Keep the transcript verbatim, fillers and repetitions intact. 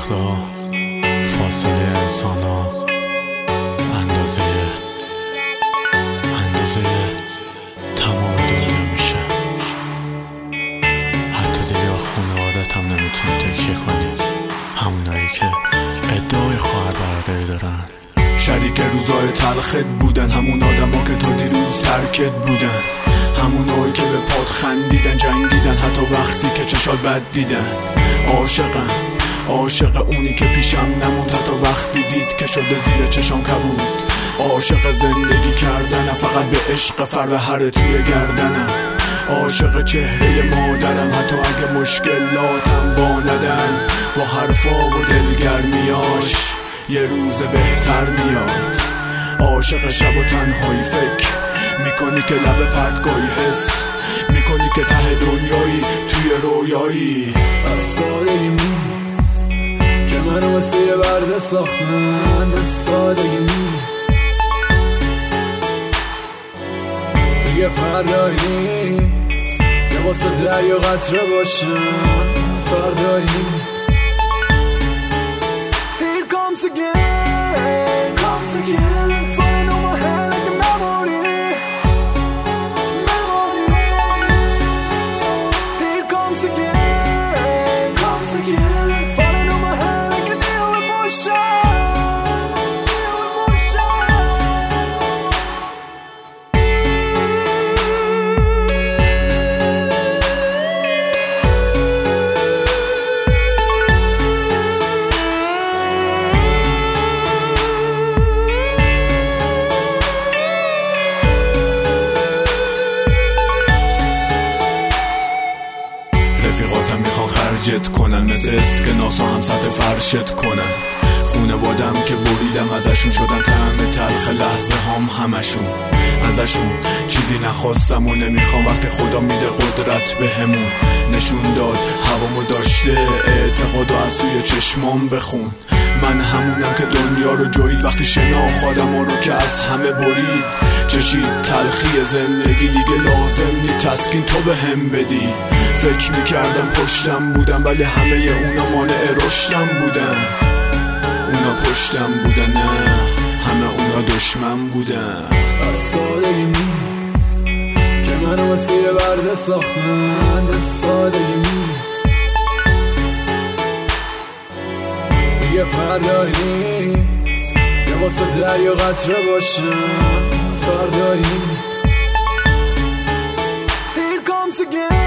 وقتا فاصله انسان ها اندازه اندازه تمام دنیا میشه. حتی دیگه خانوادت هم نمیتونی تکیه کنی، همونایی که ادعای خواهر برادری دارن. شریک روزای تلخت بودن، همون آدم ها که تا دیروز ترکت بودن، همونایی که به پاد خندیدن، جنگیدن حتی وقتی که چشات بد دیدن. عاشقم عاشق اونی که پیشم نموند، حتی وقتی دید که شده زیر چشام کبود. عاشق زندگی کردنم، فقط به عشق فروهر توی گردنم. عاشق چهره مادرم، حتی اگه مشکلاتم واندن، با حرفا و دلگرمیاش یه روز بهتر میاد. عاشق شب و تنهایی فکر میکنی که لب پرتگاهی حس میکنی که ته دنیایی توی رویایی. از سادگی نیست که منو واسه یه برده ساختن، از سادگی نیست دیگه فردایی نیست که واسه دریا قطره باشم، فردایی نیست. Here comes again, comes again, falling on my head like a memory, memory. Here comes again, comes again, falling on my head like a new emotion, new emotion. رفیقاتم میخوان خرجت کنن، مثل اسکناس هم سطح فرشت کنن. خونوادم که بریدم ازشون، شدن طعم تلخ لحظه هم همشون. ازشون چیزی نخواستم و نمیخوام، وقتی خدا میده قدرت به همون. نشون داد هوامو داشته، اعتقادو از توی چشمام بخون. من همونم که دنیا رو جوید، وقتی شناخت آدم‌ها رو که از همه برید. چشید تلخی زندگی، دیگه لازم نی تسکین تو به هم بدی. فکر میکردم پشتم بودم، ولی همه اونا مانع رشدم بودن. اونا پشتم بودن، نه همه اونا دشمن بودن. از سادگی نیست که منو واسه یه برده ساختن، از سادگی نیست دیگه فردایی نیست که واسه دریا قطره باشم، فردایی نیست. Here comes again.